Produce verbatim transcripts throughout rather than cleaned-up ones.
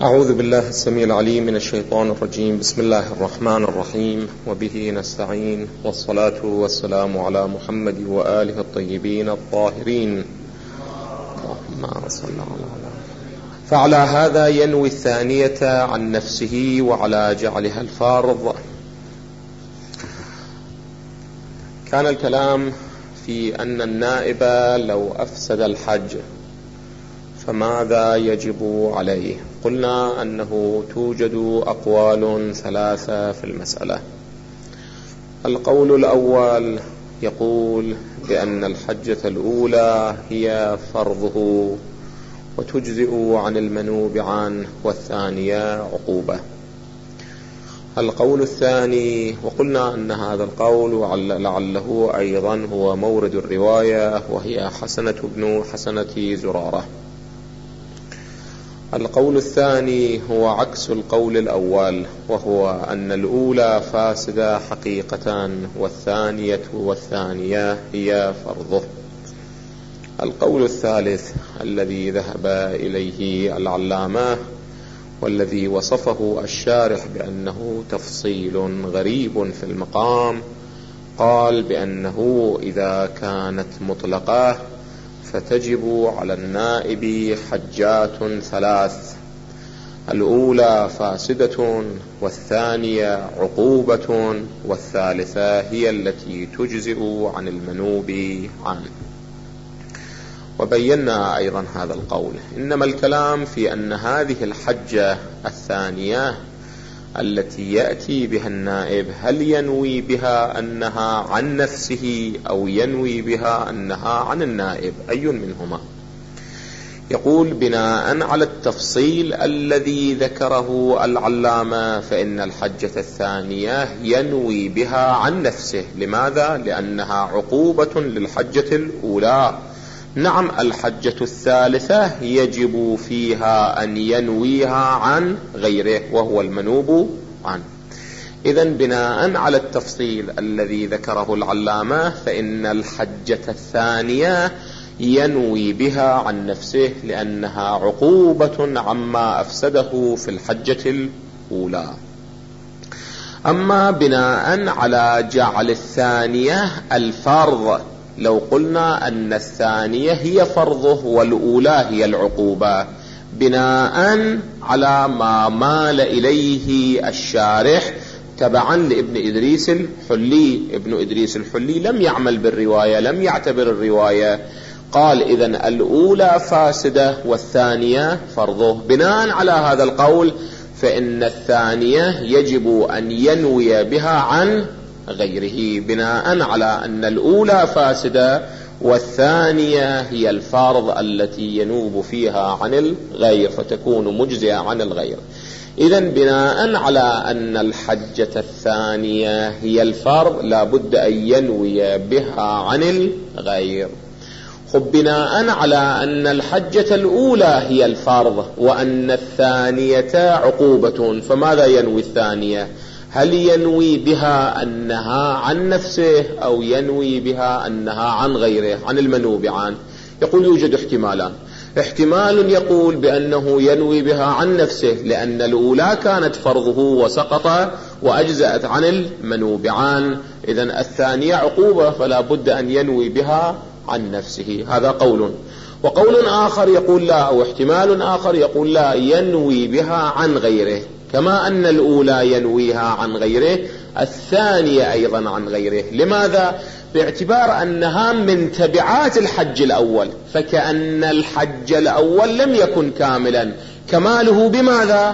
أعوذ بالله السميع العليم من الشيطان الرجيم. بسم الله الرحمن الرحيم، وبه نستعين، والصلاة والسلام على محمد وآله الطيبين الطاهرين. اللهم صل على. فعلى هذا ينوي الثانية عن نفسه وعلى جعلها الفارض. كان الكلام في أن النائب لو أفسد الحج فماذا يجب عليه؟ قلنا أنه توجد أقوال ثلاثة في المسألة. القول الأول يقول بأن الحجة الأولى هي فرضه وتجزئ عن المنوب عنه، والثانية عقوبة. القول الثاني، وقلنا أن هذا القول لعله أيضا هو مورد الرواية، وهي حسنة بن حسنة زرارة. القول الثاني هو عكس القول الأول، وهو أن الأولى فاسدة حقيقة والثانية والثانية هي فرضه. القول الثالث الذي ذهب إليه العلامة والذي وصفه الشارح بأنه تفصيل غريب في المقام، قال بأنه إذا كانت مطلقة فتجب على النائب حجات ثلاث: الأولى فاسدة، والثانية عقوبة، والثالثة هي التي تجزئ عن المنوب عنه. وبينا أيضا هذا القول، إنما الكلام في أن هذه الحجة الثانية التي يأتي بها النائب هل ينوي بها أنها عن نفسه أو ينوي بها أنها عن النائب، أي منهما؟ يقول بناء على التفصيل الذي ذكره العلامة فإن الحجة الثانية ينوي بها عن نفسه. لماذا؟ لأنها عقوبة للحجة الأولى. نعم، الحجة الثالثة يجب فيها أن ينويها عن غيره وهو المنوب عنه. إذن بناء على التفصيل الذي ذكره العلامة فإن الحجة الثانية ينوي بها عن نفسه لأنها عقوبة عما أفسده في الحجة الأولى. أما بناء على جعل الثانية الفرض، لو قلنا أن الثانية هي فرضه والأولى هي العقوبة، بناء على ما مال إليه الشارح تبعا لابن إدريس الحلي. ابن إدريس الحلي لم يعمل بالرواية، لم يعتبر الرواية، قال إذن الأولى فاسدة والثانية فرضه. بناء على هذا القول فإن الثانية يجب أن ينوي بها عن غيره، بناء على أن الأولى فاسدة والثانية هي الفرض التي ينوب فيها عن الغير فتكون مجزئة عن الغير. إذن بناء على أن الحجة الثانية هي الفرض لا بد أن ينوي بها عن الغير. خب بناء على أن الحجة الأولى هي الفرض وأن الثانية عقوبة، فماذا ينوي الثانية؟ هل ينوي بها أنها عن نفسه أو ينوي بها أنها عن غيره، عن المنوب عنه؟ يقول يوجد احتمالان. احتمال يقول بأنه ينوي بها عن نفسه لأن الأولى كانت فرضه وسقط وأجزأت عن المنوب عنه، إذن الثانية عقوبة فلا بد أن ينوي بها عن نفسه. هذا قول. وقول آخر يقول لا، أو احتمال آخر يقول لا، ينوي بها عن غيره، كما أن الأولى ينويها عن غيره الثانية أيضا عن غيره. لماذا؟ باعتبار أنها من تبعات الحج الأول، فكأن الحج الأول لم يكن كاملا، كماله بماذا؟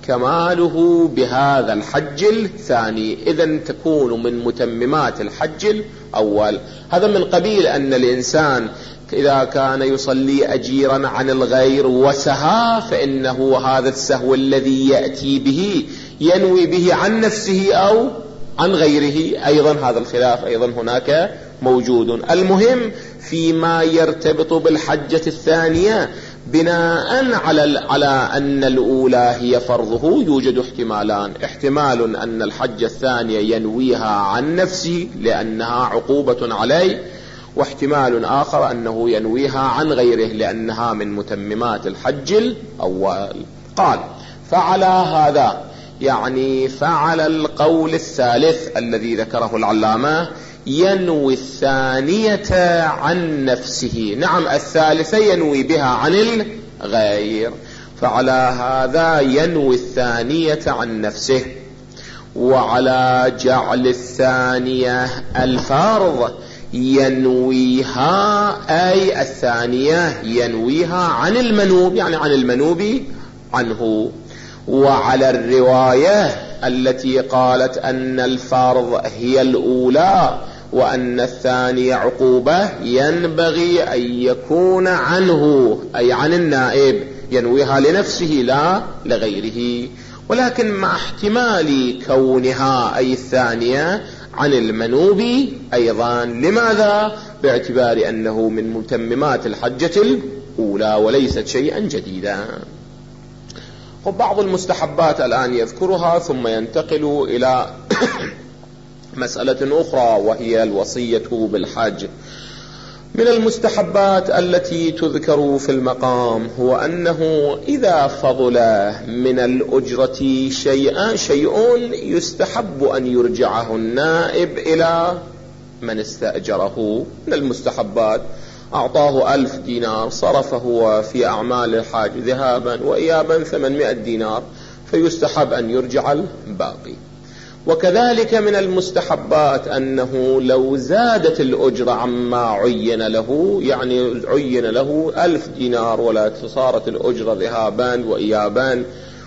كماله بهذا الحج الثاني، إذن تكون من متممات الحج الأول. هذا من قبيل أن الإنسان إذا كان يصلي أجيرا عن الغير وسهى فإنه هذا السهو الذي يأتي به ينوي به عن نفسه أو عن غيره. أيضا هذا الخلاف أيضا هناك موجود. المهم فيما يرتبط بالحجة الثانية بناء على على أن الأولى هي فرضه يوجد احتمالان. احتمال أن الحجة الثانية ينويها عن نفسه لأنها عقوبة عليه، واحتمال آخر أنه ينويها عن غيره لأنها من متممات الحج الأول. قال فعلى هذا يعني فعل القول الثالث الذي ذكره العلامة ينوي الثانية عن نفسه. نعم الثالثة ينوي بها عن الغير، فعلى هذا ينوي الثانية عن نفسه. وعلى جعل الثانية الفرض ينويها أي الثانية ينويها عن المنوب، يعني عن المنوب عنه. وعلى الرواية التي قالت أن الفرض هي الأولى وأن الثانية عقوبة ينبغي أن يكون عنه أي عن النائب، ينويها لنفسه لا لغيره، ولكن مع احتمال كونها أي الثانية عن المنوب أيضا. لماذا؟ باعتبار أنه من متممات الحجة الأولى وليست شيئا جديدا. بعض المستحبات الآن يذكرها ثم ينتقل إلى مسألة أخرى وهي الوصية بالحج. من المستحبات التي تذكر في المقام هو أنه إذا فضل من الأجرة شيئا شيء يستحب أن يرجعه النائب إلى من استأجره. من المستحبات أعطاه ألف دينار صرف هو في أعمال الحاج ذهابا وإيابا ثمانمائة دينار، فيستحب أن يرجع الباقي. وكذلك من المستحبات أنه لو زادت الأجرة عما عين له، يعني عين له ألف دينار ولا صارت الأجرة ذهابا وإيابا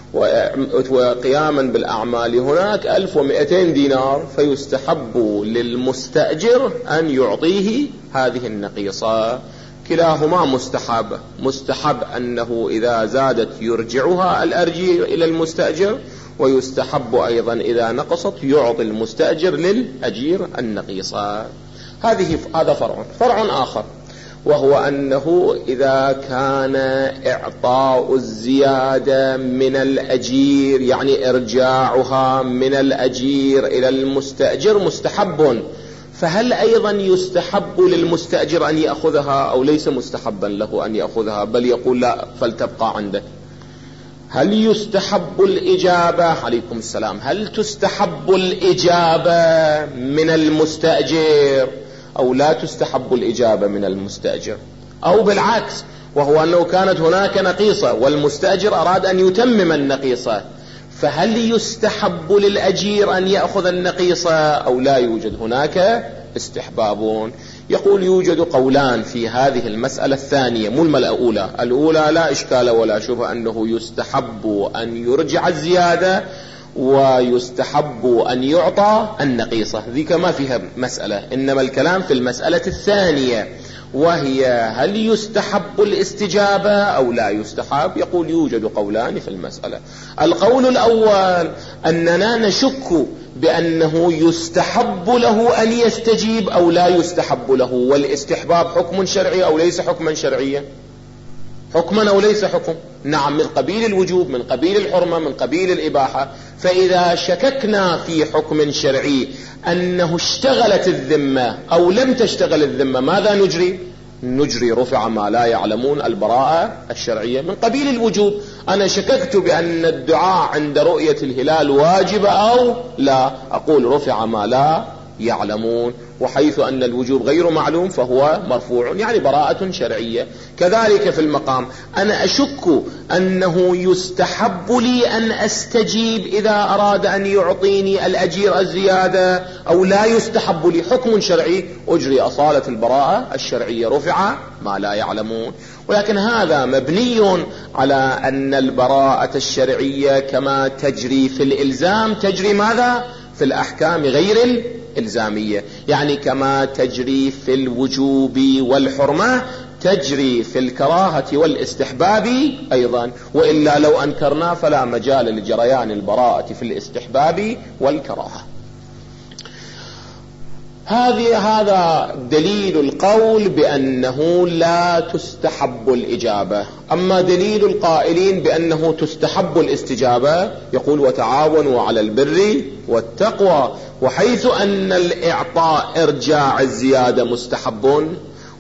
وقياما بالأعمال هناك ألف ومئتين دينار، فيستحب للمستأجر أن يعطيه هذه النقيصة. كلاهما مستحب، مستحب أنه إذا زادت يرجعها الأرجي إلى المستأجر، ويستحب أيضا إذا نقصت يعطي المستأجر للأجير النقيصة. هذه هذا فرع. فرع آخر وهو أنه إذا كان إعطاء الزيادة من الأجير يعني إرجاعها من الأجير إلى المستأجر مستحب، فهل أيضا يستحب للمستأجر أن يأخذها أو ليس مستحبا له أن يأخذها بل يقول لا فلتبقى عندك؟ هل يستحب الإجابة؟ عليكم السلام. هل تستحب الإجابة من المستأجر أو لا تستحب الإجابة من المستأجر؟ أو بالعكس، وهو أنه كانت هناك نقيصة والمستأجر أراد أن يتمم النقيصة، فهل يستحب للأجير أن يأخذ النقيصة أو لا يوجد هناك استحباب؟ يقول يوجد قولان في هذه المسألة الثانية، مو الأولى. الأولى لا إشكال ولا شبهة أنه يستحب أن يرجع الزيادة ويستحب أن يعطى النقيصة، ذيك ما فيها مسألة، إنما الكلام في المسألة الثانية وهي هل يستحب الاستجابة أو لا يستحب. يقول يوجد قولان في المسألة. القول الأول أننا نشك بأنه يستحب له أن يستجيب أو لا يستحب له، والاستحباب حكم شرعي أو ليس حكما شرعيا؟ حكما أو ليس حكم؟ نعم، من قبيل الوجوب، من قبيل الحرمة، من قبيل الإباحة. فإذا شككنا في حكم شرعي أنه اشتغلت الذمة أو لم تشتغل الذمة ماذا نجري؟ نجري رفع ما لا يعلمون البراءة الشرعية. من قبيل الوجوب، أنا شككت بأن الدعاء عند رؤية الهلال واجب أو لا، أقول رفع ما لا يعلمون، وحيث أن الوجوب غير معلوم فهو مرفوع، يعني براءة شرعية. كذلك في المقام أنا أشك أنه يستحب لي أن أستجيب إذا أراد أن يعطيني الأجير الزيادة أو لا يستحب لي، حكم شرعي، أجري أصالة البراءة الشرعية، رفع ما لا يعلمون. ولكن هذا مبني على أن البراءة الشرعية كما تجري في الإلزام تجري ماذا؟ في الأحكام غير الإلزامية، يعني كما تجري في الوجوب والحرمة تجري في الكراهة والاستحباب أيضا، وإلا لو أنكرنا فلا مجال لجريان البراءة في الاستحباب والكراهة. هذه هذا دليل القول بأنه لا تستحب الإجابة. أما دليل القائلين بأنه تستحب الاستجابة يقول وتعاونوا على البر والتقوى، وحيث أن الإعطاء إرجاع الزيادة مستحب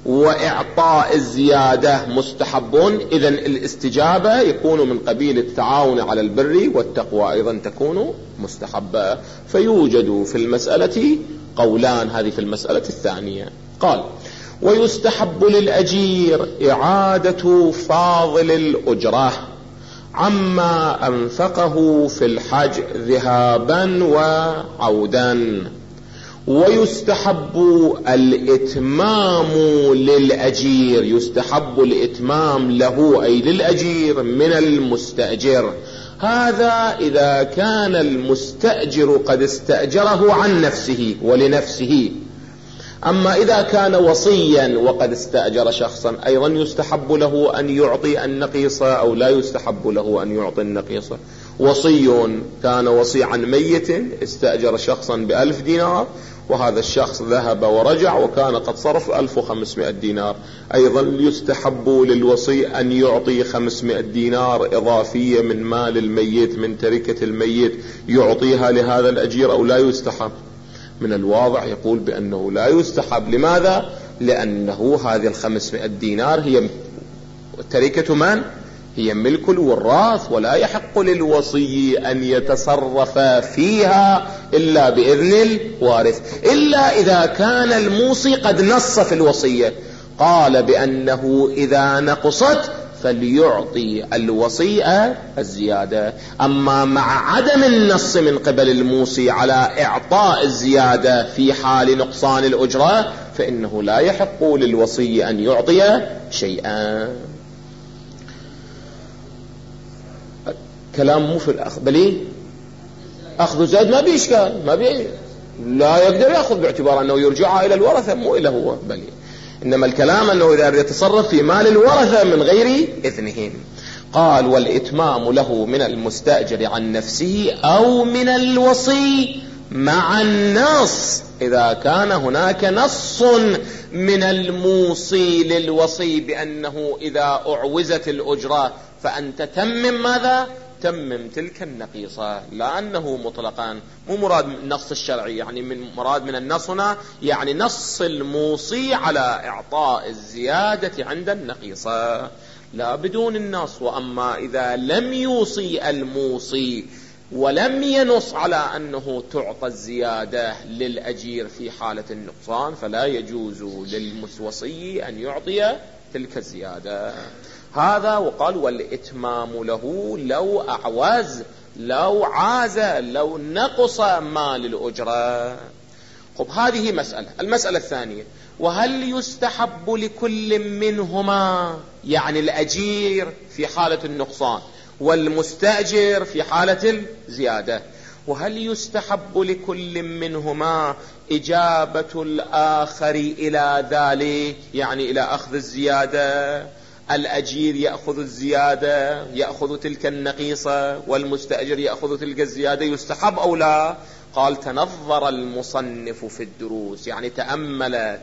وإعطاء الزيادة مستحبون، إذن الاستجابة يكون من قبيل التعاون على البر والتقوى أيضا تكون مستحبة. فيوجد في المسألة قولان، هذه في المسألة الثانية. قال: ويستحب للأجير إعادة فاضل الأجرة عما أنفقه في الحج ذهابا وعودا، ويستحب الإتمام للأجير، يستحب الإتمام له أي للأجير من المستأجر. هذا إذا كان المستأجر قد استأجره عن نفسه ولنفسه. أما إذا كان وصيا وقد استأجر شخصا أيضا يستحب له أن يعطي النقيص أو لا يستحب له أن يعطي النقيص. وصي كان وصي عن ميت استأجر شخصا بألف دينار، وهذا الشخص ذهب ورجع وكان قد صرف ألف وخمسمائة دينار، أيضا يستحب للوصي أن يعطي خمسمائة دينار إضافية من مال الميت من تركة الميت يعطيها لهذا الأجير، أو لا يستحب؟ من الواضح يقول بأنه لا يستحب. لماذا؟ لأنه هذه الخمسمائة دينار هي تركة من؟ هي ملك الوراث، ولا يحق للوصي أن يتصرف فيها إلا بإذن الوارث، إلا إذا كان الموصي قد نص في الوصية قال بأنه إذا نقصت فليعطي الوصي الزيادة. أما مع عدم النص من قبل الموصي على إعطاء الزيادة في حال نقصان الأجرة فإنه لا يحق للوصي أن يعطي شيئا. كلام مو في الأخذ، بل أخذ زاد ما بيشكال، ما بي لا يقدر يأخذ باعتبار أنه يرجع إلى الورثة مو إلى هو، بل إنما الكلام أنه إذا يتصرف في مال الورثة من غير إذنهم. قال: والإتمام له من المستأجر عن نفسه أو من الوصي مع النص، إذا كان هناك نص من الموصي للوصي بأنه إذا أعوزت الأجرة فأنت تمم ماذا؟ تمم تلك النقيصة، لا أنه مطلقا مو مراد النص الشرعي، يعني من مراد من النص هنا يعني نص الموصي على إعطاء الزيادة عند النقيصة لا بدون النص. وأما إذا لم يوصي الموصي ولم ينص على أنه تعطى الزيادة للأجير في حالة النقصان فلا يجوز للموصي أن يعطي تلك الزيادة. هذا وقال: والإتمام له لو أعوز، لو عاز، لو نقص مال الأجرة. خب هذه مسألة. المسألة الثانية: وهل يستحب لكل منهما، يعني الأجير في حالة النقصان والمستأجر في حالة الزيادة، وهل يستحب لكل منهما إجابة الآخر إلى ذلك، يعني إلى أخذ الزيادة؟ الأجير يأخذ الزيادة، يأخذ تلك النقيصة، والمستأجر يأخذ تلك الزيادة، يستحب أو لا؟ قال: تنظر المصنف في الدروس، يعني تأمل،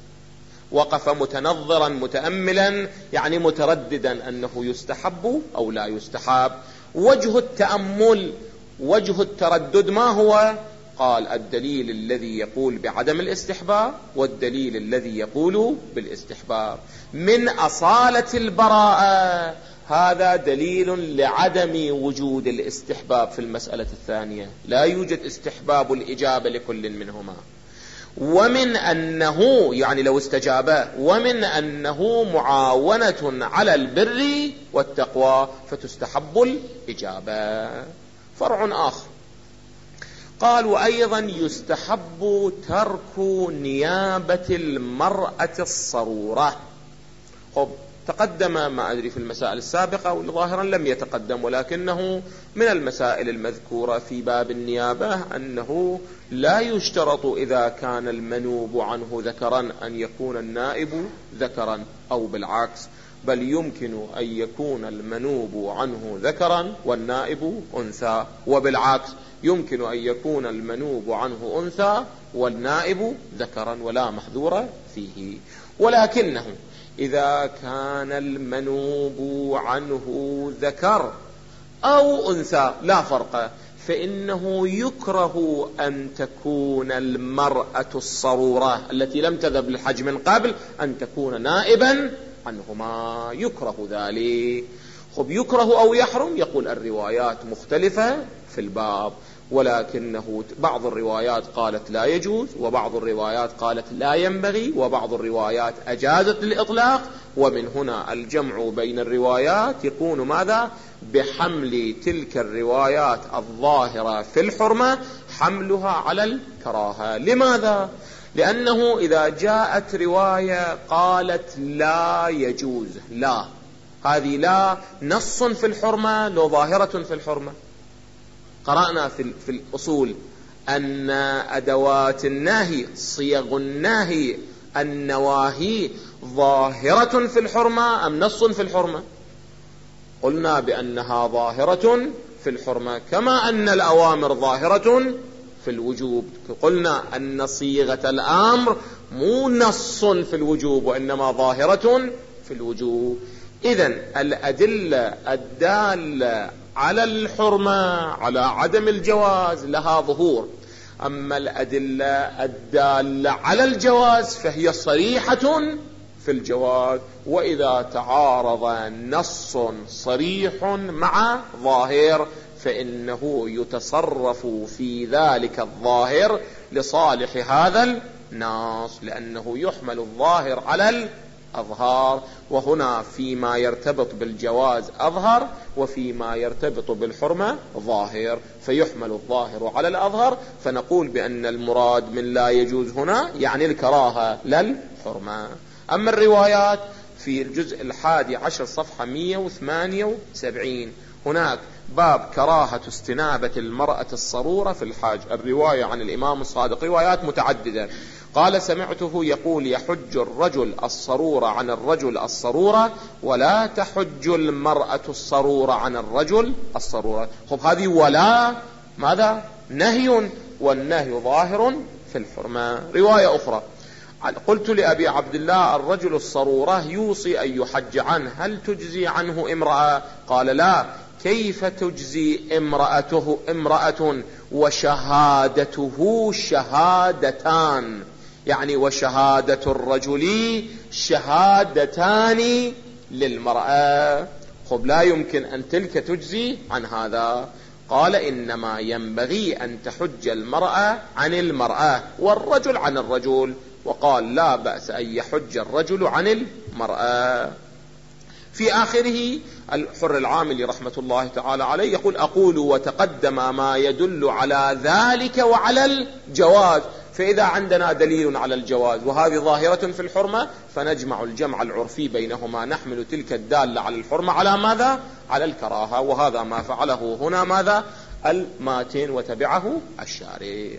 وقف متنظرا متأملا، يعني مترددا أنه يستحب أو لا يستحب. وجه التأمل، وجه التردد ما هو؟ قال: الدليل الذي يقول بعدم الاستحباب والدليل الذي يقول بالاستحباب. من أصالة البراءة هذا دليل لعدم وجود الاستحباب في المسألة الثانية، لا يوجد استحباب الإجابة لكل منهما. ومن أنه يعني لو استجابه، ومن أنه معاونة على البر والتقوى فتستحب الإجابة. فرع آخر قال: وأيضا يستحب ترك نيابة المرأة الصرورة. خب تقدم ما أدري في المسائل السابقة وظاهرا لم يتقدم، ولكنه من المسائل المذكورة في باب النيابة أنه لا يشترط إذا كان المنوب عنه ذكرا أن يكون النائب ذكرا أو بالعكس، بل يمكن أن يكون المنوب عنه ذكرا والنائب أنثى، وبالعكس يمكن أن يكون المنوب عنه أنثى والنائب ذكرا ولا محذور فيه. ولكنه إذا كان المنوب عنه ذكر أو أنثى لا فرق، فإنه يكره أن تكون المرأة الصرورة التي لم تذهب للحج من قبل أن تكون نائبا عنهما، يكره ذلك. خب يكره أو يحرم؟ يقول الروايات مختلفة في الباب، ولكنه بعض الروايات قالت لا يجوز، وبعض الروايات قالت لا ينبغي، وبعض الروايات أجازت الإطلاق. ومن هنا الجمع بين الروايات يكون ماذا؟ بحمل تلك الروايات الظاهرة في الحرمة حملها على الكراهة. لماذا؟ لأنه إذا جاءت رواية قالت لا يجوز، لا هذه لا نص في الحرمة لو ظاهرة في الحرمة. قرأنا في, في الأصول أن أدوات النهي، صيغ النهي، النواهي ظاهرة في الحرمة أم نص في الحرمة؟ قلنا بأنها ظاهرة في الحرمة، كما أن الأوامر ظاهرة في الوجوب. قلنا أن صيغة الأمر مو نص في الوجوب وإنما ظاهرة في الوجوب. إذن الأدلة الدالة على الحرمة على عدم الجواز لها ظهور، أما الأدلة الدالة على الجواز فهي صريحة في الجواز. وإذا تعارض نص صريح مع ظاهر فإنه يتصرف في ذلك الظاهر لصالح هذا النص، لأنه يحمل الظاهر على الأظهار. وهنا فيما يرتبط بالجواز أظهر، وفيما يرتبط بالحرمة ظاهر، فيحمل الظاهر على الأظهر. فنقول بأن المراد من لا يجوز هنا يعني الكراهة للحرمة. أما الروايات في الجزء الحادي عشر صفحة مئة وثمانية وسبعين هناك باب كراهة استنابة المرأة الصرورة في الحاج. الرواية عن الإمام الصادق روايات متعددة. قال سمعته يقول يحج الرجل الصرورة عن الرجل الصرورة ولا تحج المرأة الصرورة عن الرجل الصرورة. خب هذه ولا ماذا؟ نهي، والنهي ظاهر في الحرمة. رواية أخرى قلت لأبي عبد الله الرجل الصرورة يوصي أن يحج عنه، هل تجزي عنه امرأة؟ قال لا، كيف تجزي امرأته امرأة وشهادته شهادتان، يعني وشهادة الرجل شهادتان للمرأة. خب لا يمكن أن تلك تجزي عن هذا. قال إنما ينبغي أن تحج المرأة عن المرأة والرجل عن الرجل، وقال لا بأس أن يحج الرجل عن المرأة. في آخره الحر العاملي رحمة الله تعالى عليه يقول أقول وتقدم ما يدل على ذلك وعلى الجواز. فإذا عندنا دليل على الجواز وهذه ظاهرة في الحرمة فنجمع الجمع العرفي بينهما، نحمل تلك الدالة على الحرمة على ماذا؟ على الكراهة. وهذا ما فعله هنا ماذا؟ الماتن وتبعه الشارح.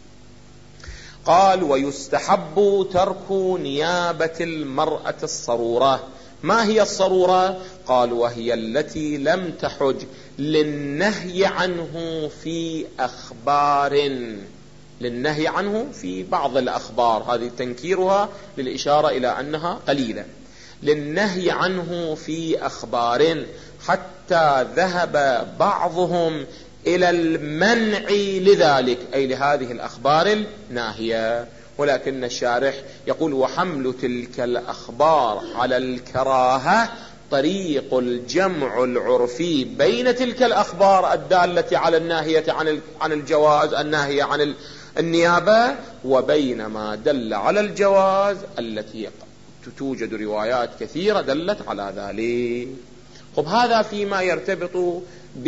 قال ويستحب ترك نيابة المرأة الصرورة. ما هي الصرورة؟ قال وهي التي لم تحج للنهي عنه في أخبار، للنهي عنه في بعض الأخبار، هذه تنكيرها للإشارة إلى أنها قليلة، للنهي عنه في أخبار حتى ذهب بعضهم إلى المنع لذلك، أي لهذه الأخبار الناهية. ولكن الشارح يقول وحمل تلك الأخبار على الكراهة طريق الجمع العرفي بين تلك الأخبار الدالة على الناهية عن الجواز، الناهية عن النيابة، وبين ما دل على الجواز التي توجد روايات كثيرة دلت على ذلك. طب هذا فيما يرتبط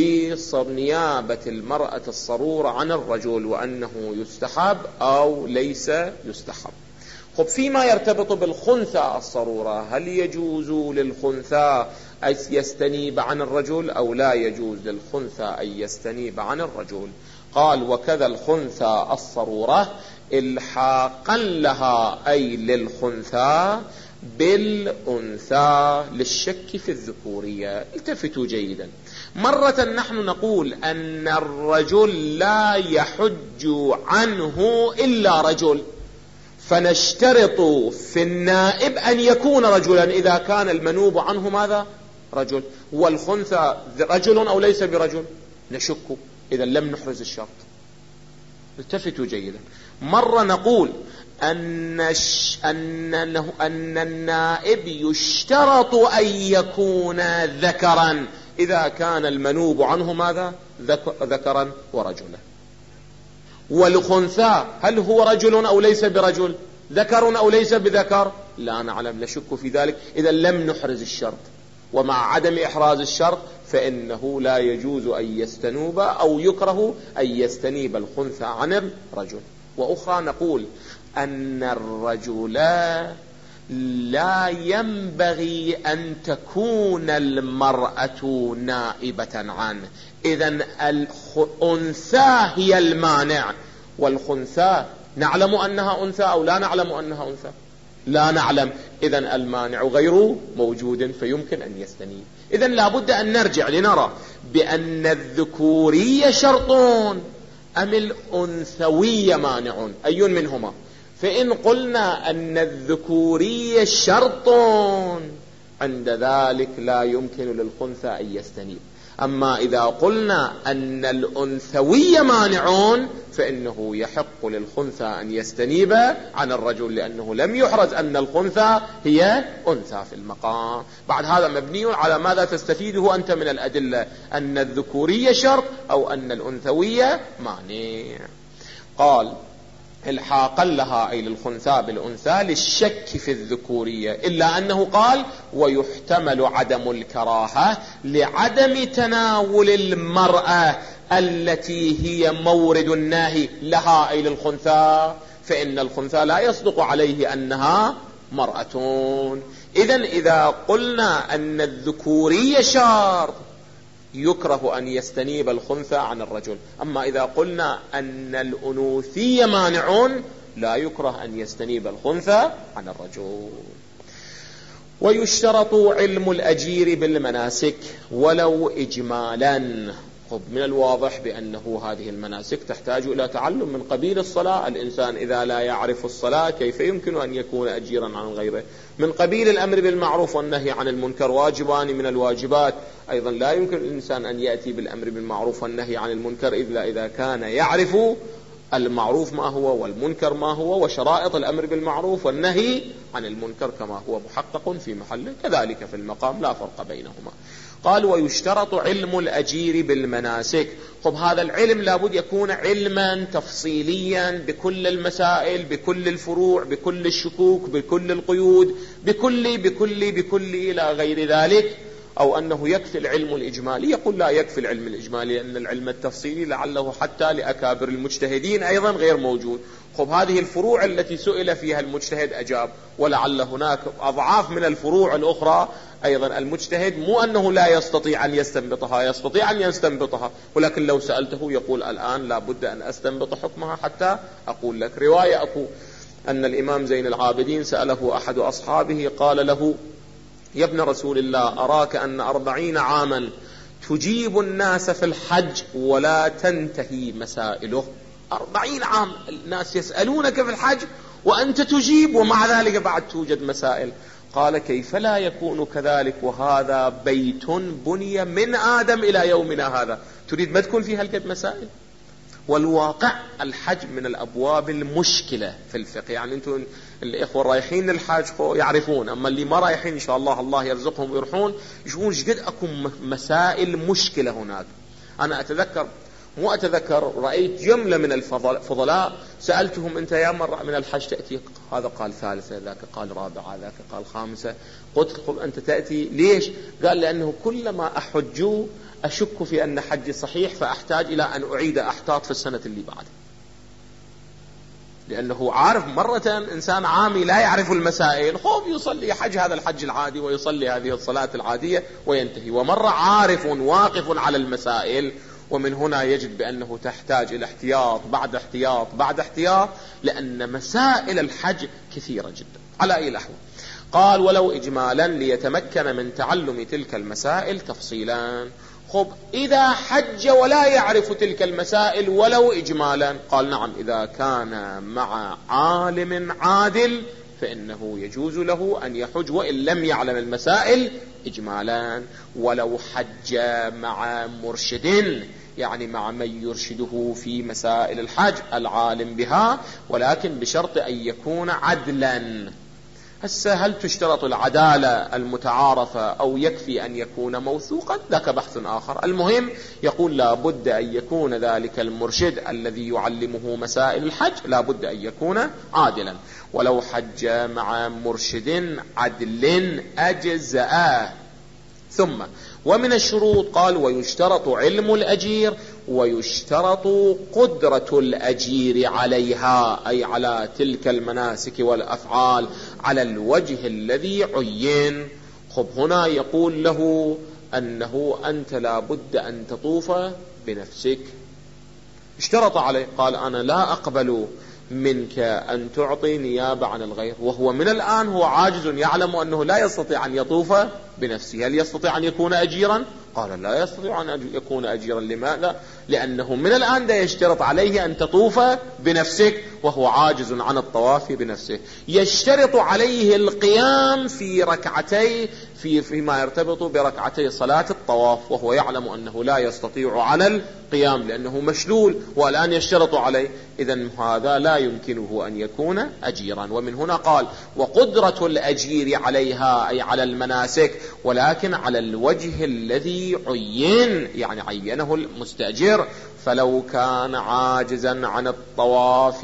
بنيابة المرأة الصرورة عن الرجل وأنه يستحب أو ليس يستحب. خب فيما يرتبط بالخنثى الصرورة، هل يجوز للخنثى أن يستنيب عن الرجل أو لا يجوز للخنثى أن يستنيب عن الرجل؟ قال وكذا الخنثى الصرورة الحاقا لها أي للخنثى بالأنثى للشك في الذكورية. التفتوا جيدا، مرة نحن نقول أن الرجل لا يحج عنه إلا رجل، فنشترط في النائب أن يكون رجلا إذا كان المنوب عنه ماذا؟ رجل. والخنثى رجل أو ليس برجل؟ نشك. إذا لم نحرز الشرط. التفتوا جيدا. مرة نقول أن, أن, أن النائب يشترط أن يكون ذكرا إذا كان المنوب عنه ماذا؟ ذكرا ورجلا. والخنثى هل هو رجل أو ليس برجل؟ ذكر أو ليس بذكر؟ لا نعلم، نشك في ذلك. إذا لم نحرز الشرط، ومع عدم إحراز الشرط فإنه لا يجوز أن يستنوب أو يكره أن يستنيب الخنثى عن الرجل. وأخرى نقول أن الرجل لا ينبغي أن تكون المرأة نائبة عنه. إذن الأنثى هي المانع، والخنثى نعلم أنها أنثى أو لا نعلم أنها أنثى؟ لا نعلم. إذن المانع غير موجود فيمكن أن يستنيب. إذن لابد أن نرجع لنرى بأن الذكورية شرط أم الأنثوية مانع، أي منهما؟ فإن قلنا أن الذكورية شرط عند ذلك لا يمكن للخنثى أن يستنيب. أما إذا قلنا أن الأنثوية مانعون فإنه يحق للخنثى أن يستنيب عن الرجل، لأنه لم يحرز أن الخنثى هي أنثى في المقام. بعد هذا مبني على ماذا تستفيده أنت من الأدلة؟ أن الذكورية شرط أو أن الأنثوية مانع. قال الحاقا لها أي للخنثى بالأنثى للشك في الذكورية، إلا أنه قال ويحتمل عدم الكراهة لعدم تناول المرأة التي هي مورد الناهي لها أي للخنثى، فإن الخنثى لا يصدق عليه أنها مرأة. إذن إذا قلنا أن الذكورية شرط يكره أن يستنيب الخنثى عن الرجل. أما إذا قلنا أن الأنوثية مانعون لا يكره أن يستنيب الخنثى عن الرجل. ويشترط علم الأجير بالمناسك ولو إجمالا. خب من الواضح بأنه هذه المناسك تحتاج إلى تعلم من قبيل الصلاة. الإنسان إذا لا يعرف الصلاة كيف يمكن أن يكون أجيرا عن غيره؟ من قبيل الأمر بالمعروف والنهي عن المنكر واجبان من الواجبات، أيضا لا يمكن الإنسان أن يأتي بالأمر بالمعروف والنهي عن المنكر إلا إذا كان يعرف المعروف ما هو والمنكر ما هو وشرائط الأمر بالمعروف والنهي عن المنكر كما هو محقق في محله، كذلك في المقام لا فرق بينهما. قال ويشترط علم الأجير بالمناسك. خب هذا العلم لابد يكون علما تفصيليا بكل المسائل بكل الفروع بكل الشكوك بكل القيود بكل بكل بكل إلى غير ذلك، أو أنه يكفي العلم الإجمالي. يقول لا يكفي العلم الإجمالي لأن العلم التفصيلي لعله حتى لأكابر المجتهدين أيضا غير موجود. خب هذه الفروع التي سئل فيها المجتهد أجاب، ولعل هناك أضعاف من الفروع الأخرى أيضا المجتهد مو أنه لا يستطيع أن يستنبطها، يستطيع أن يستنبطها، ولكن لو سألته يقول الآن لا بد أن أستنبط حكمها حتى أقول لك. رواية أكو أن الإمام زين العابدين سأله أحد أصحابه قال له يا ابن رسول الله أراك أن أربعين عاما تجيب الناس في الحج ولا تنتهي مسائله. أربعين عام الناس يسألونك في الحج وأنت تجيب ومع ذلك بعد توجد مسائل. قال كيف لا يكون كذلك وهذا بيت بني من آدم إلى يومنا هذا، تريد ما تكون فيها القد مسائل؟ والواقع الحج من الأبواب المشكلة في الفقه. يعني أنتم الإخوة رايحين للحج يعرفون، أما اللي ما رايحين إن شاء الله الله يرزقهم ويروحون يشوفون جد أكو مسائل مشكلة هناك. أنا أتذكر مو أتذكر رأيت جملة من الفضلاء سألتهم أنت يا مرة من الحج تأتي؟ هذا قال ثالثة، ذاك قال رابعة، ذاك قال خامسة. قلت أنت تأتي ليش؟ قال لأنه كلما أحج أشك في أن حجي صحيح فأحتاج إلى أن أعيد أحتاط في السنة اللي بعد، لأنه عارف مرة إنسان عامي لا يعرف المسائل خوف يصلي حج هذا الحج العادي ويصلي هذه الصلاة العادية وينتهي، ومرة عارف واقف على المسائل. ومن هنا يجد بأنه تحتاج إلى احتياط بعد احتياط بعد احتياط، لأن مسائل الحج كثيرة جدا. على أي الأحوال قال ولو إجمالا ليتمكن من تعلم تلك المسائل تفصيلا. خب إذا حج ولا يعرف تلك المسائل ولو إجمالا؟ قال نعم، إذا كان مع عالم عادل فإنه يجوز له أن يحج وإن لم يعلم المسائل إجمالا. ولو حج مع مرشد يعني مع من يرشده في مسائل الحج العالم بها، ولكن بشرط أن يكون عدلا. هسه هل تشترط العدالة المتعارفة أو يكفي أن يكون موثوقا؟ ذاك بحث آخر. المهم يقول لا بد أن يكون ذلك المرشد الذي يعلمه مسائل الحج لا بد أن يكون عادلا، ولو حج مع مرشد عدل أجزأ. ثم ومن الشروط قال ويشترط علم الأجير ويشترط قدرة الأجير عليها، أي على تلك المناسك والأفعال على الوجه الذي عين. خب هنا يقول له أنه أنت لا بد أن تطوف بنفسك. اشترط عليه، قال أنا لا أقبل منك أن تعطي نيابة عن الغير، وهو من الآن هو عاجز يعلم أنه لا يستطيع أن يطوف بنفسه. هل يستطيع أن يكون أجيرا؟ قال لا يستطيع أن يكون أجيرا. لماذا؟ لأنه من الآن لا يشترط عليه أن تطوف بنفسك وهو عاجز عن الطواف بنفسه. يشترط عليه القيام في ركعتي في فيما يرتبط بركعتي صلاة الطواف، وهو يعلم أنه لا يستطيع على القيام لأنه مشلول، والآن يشترط عليه. إذن هذا لا يمكنه أن يكون أجيرا. ومن هنا قال وقدرة الأجير عليها، أي على المناسك، ولكن على الوجه الذي عين، يعني عينه المستأجر. فلو كان عاجزا عن الطواف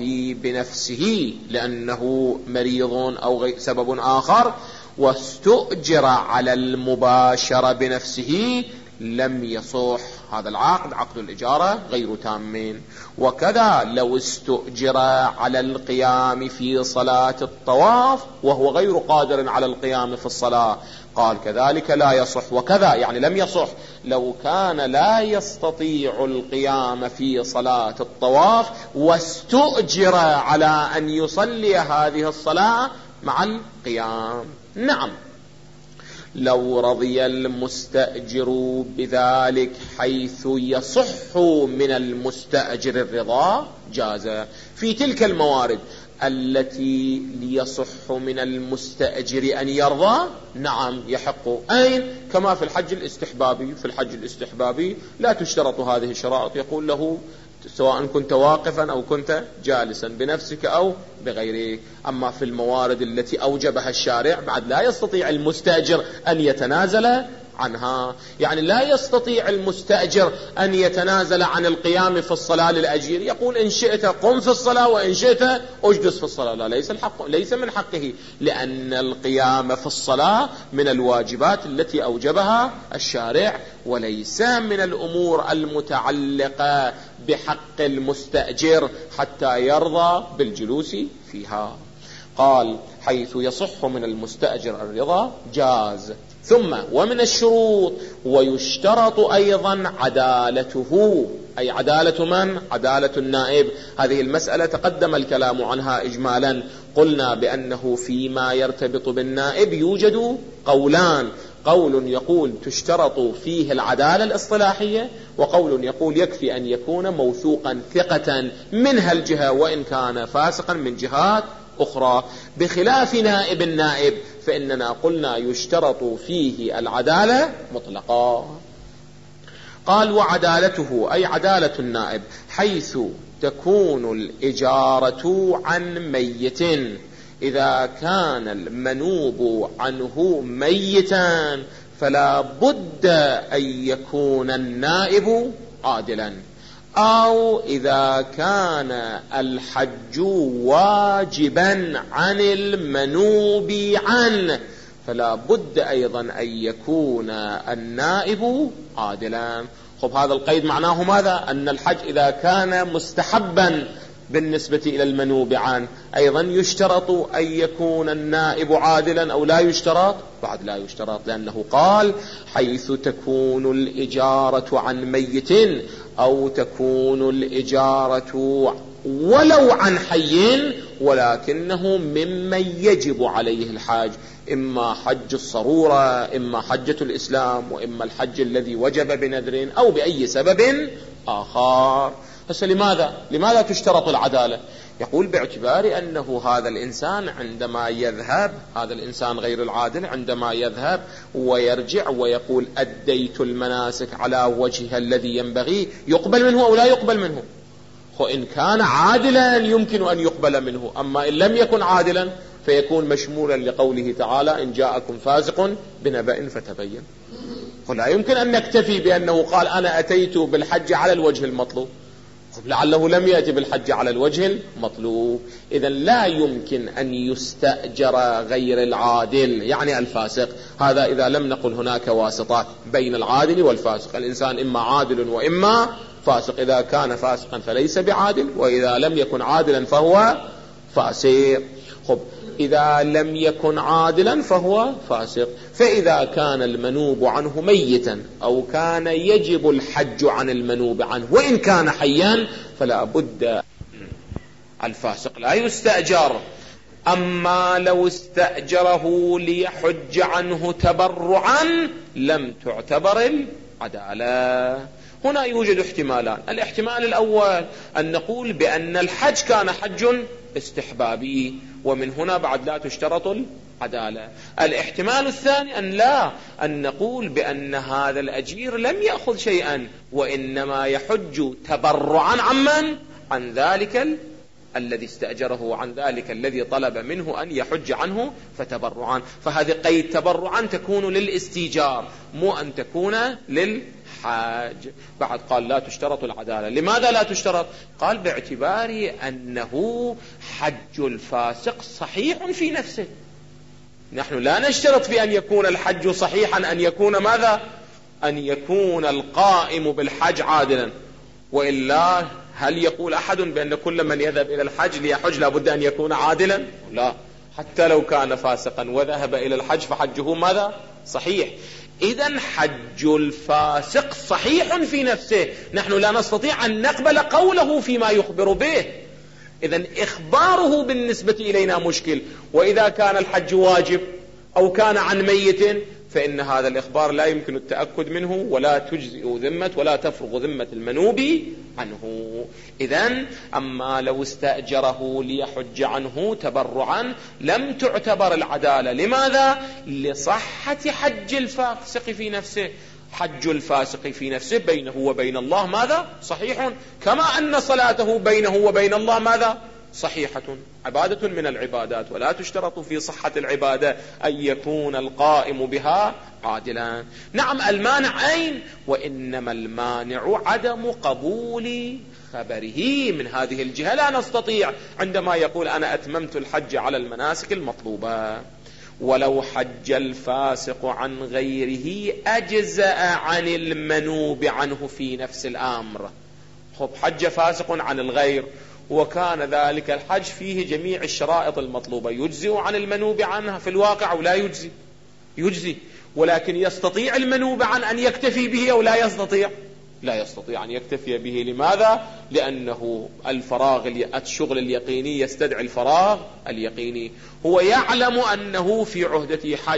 بنفسه لأنه مريض أو سبب آخر واستؤجر على المباشرة بنفسه لم يصح. هذا العقد عقد الإجارة غير تامين. وكذا لو استؤجر على القيام في صلاة الطواف وهو غير قادر على القيام في الصلاة، قال كذلك لا يصح. وكذا يعني لم يصح لو كان لا يستطيع القيام في صلاة الطواف واستؤجر على أن يصلي هذه الصلاة مع القيام. نعم، لو رضي المستأجر بذلك حيث يصح من المستأجر الرضا جاز. في تلك الموارد التي ليصح من المستأجر أن يرضى، نعم يحق. أين؟ كما في الحج الاستحبابي. في الحج الاستحبابي لا تشترط هذه الشرائط، يقول له سواء كنت واقفا أو كنت جالسا بنفسك أو بغيرك. أما في الموارد التي أوجبها الشارع بعد لا يستطيع المستأجر أن يتنازل عنها. يعني لا يستطيع المستأجر أن يتنازل عن القيام في الصلاة للأجير، يقول إن شئت قم في الصلاة وإن شئت أجلس في الصلاة. لا، ليس الحق، ليس من حقه، لأن القيام في الصلاة من الواجبات التي أوجبها الشارع، وليس من الأمور المتعلقة بحق المستأجر حتى يرضى بالجلوس فيها. قال حيث يصح من المستأجر الرضا جاز. ثم ومن الشروط ويشترط أيضا عدالته، أي عدالة من؟ عدالة النائب. هذه المسألة تقدم الكلام عنها إجمالا. قلنا بأنه فيما يرتبط بالنائب يوجد قولان، قول يقول تشترط فيه العدالة الاصطلاحية، وقول يقول يكفي أن يكون موثوقا ثقة منها الجهة وإن كان فاسقا من جهات أخرى. بخلاف نائب النائب فإننا قلنا يشترط فيه العدالة مطلقا. قال وعدالته أي عدالة النائب حيث تكون الإجارة عن ميت، إذا كان المنوب عنه ميتا فلا بد أن يكون النائب عادلا، أو إذا كان الحج واجبا عن المنوب عنه فلا بد أيضا أن يكون النائب عادلا. خب هذا القيد معناه ماذا؟ أن الحج إذا كان مستحبا بالنسبة إلى المنوب عنه أيضا يشترط أن يكون النائب عادلا أو لا يشترط؟ بعد لا يشترط، لأنه قال حيث تكون الإجارة عن ميت أو تكون الإجارة ولو عن حي ولكنه ممن يجب عليه الحج، إما حج الصرورة، إما حجة الإسلام، وإما الحج الذي وجب بنذر أو بأي سبب آخر. بس لماذا؟ لماذا تشترط العدالة؟ يقول باعتبار أنه هذا الإنسان عندما يذهب، هذا الإنسان غير العادل عندما يذهب ويرجع ويقول أديت المناسك على وجهها الذي ينبغي، يقبل منه أو لا يقبل منه؟ وإن كان عادلا يمكن أن يقبل منه، أما إن لم يكن عادلا فيكون مشمولا لقوله تعالى إن جاءكم فاسق بنبأ فتبين. ولا يمكن أن نكتفي بأنه قال أنا أتيت بالحج على الوجه المطلوب، لعله لم يأتي بالحج على الوجه المطلوب. إذن لا يمكن أن يستأجر غير العادل يعني الفاسق. هذا إذا لم نقل هناك واسطات بين العادل والفاسق. الإنسان إما عادل وإما فاسق، إذا كان فاسقا فليس بعادل، وإذا لم يكن عادلا فهو فاسق. خب إذا لم يكن عادلا فهو فاسق. فإذا كان المنوب عنه ميتا أو كان يجب الحج عن المنوب عنه وإن كان حيا فلا بد الفاسق لا يستأجر. أما لو استأجره ليحج عنه تبرعا لم تعتبر العدالة. هنا يوجد احتمالان. الاحتمال الأول أن نقول بأن الحج كان حج استحبابي، ومن هنا بعد لا تشترط العدالة. الاحتمال الثاني أن لا، أن نقول بأن هذا الأجير لم يأخذ شيئا وإنما يحج تبرعا عمن؟ عن ذلك ال... الذي استأجره، عن ذلك الذي طلب منه أن يحج عنه فتبرعا. فهذه قيد تبرعا تكون للاستيجار مو أن تكون للحاج. بعد قال لا تشترط العدالة. لماذا لا تشترط؟ قال باعتبار أنه حج الفاسق صحيح في نفسه. نحن لا نشترط في أن يكون الحج صحيحا أن يكون ماذا؟ أن يكون القائم بالحج عادلا. وإلا هل يقول أحد بأن كل من يذهب إلى الحج ليحج لابد أن يكون عادلا؟ لا، حتى لو كان فاسقا وذهب إلى الحج فحجه ماذا؟ صحيح. إذن حج الفاسق صحيح في نفسه، نحن لا نستطيع أن نقبل قوله فيما يخبر به. إذن إخباره بالنسبة إلينا مشكل. وإذا كان الحج واجب أو كان عن ميت فإن هذا الإخبار لا يمكن التأكد منه ولا تجزئ ذمة ولا تفرغ ذمة المنوب عنه. إذن أما لو استأجره ليحج عنه تبرعا لم تعتبر العدالة. لماذا؟ لصحة حج الفاسق في نفسه. حج الفاسق في نفسه بينه وبين الله ماذا؟ صحيح، كما أن صلاته بينه وبين الله ماذا؟ صحيحة. عبادة من العبادات، ولا تشترط في صحة العبادة أن يكون القائم بها عادلا. نعم المانع أين؟ وإنما المانع عدم قبول خبره. من هذه الجهة لا نستطيع عندما يقول أنا أتممت الحج على المناسك المطلوبة. ولو حج الفاسق عن غيره أجزأ عن المنوب عنه في نفس الأمر. خب حج فاسق عن الغير وكان ذلك الحج فيه جميع الشرائط المطلوبة، يجزئ عن المنوب عنها في الواقع أو لا يجزي؟ يجزي. ولكن يستطيع المنوب عن أن يكتفي به أو لا يستطيع؟ لا يستطيع أن يكتفي به. لماذا؟ لأنه الفراغ الشغل اليقيني يستدعي الفراغ اليقيني. هو يعلم أنه في عهدة حج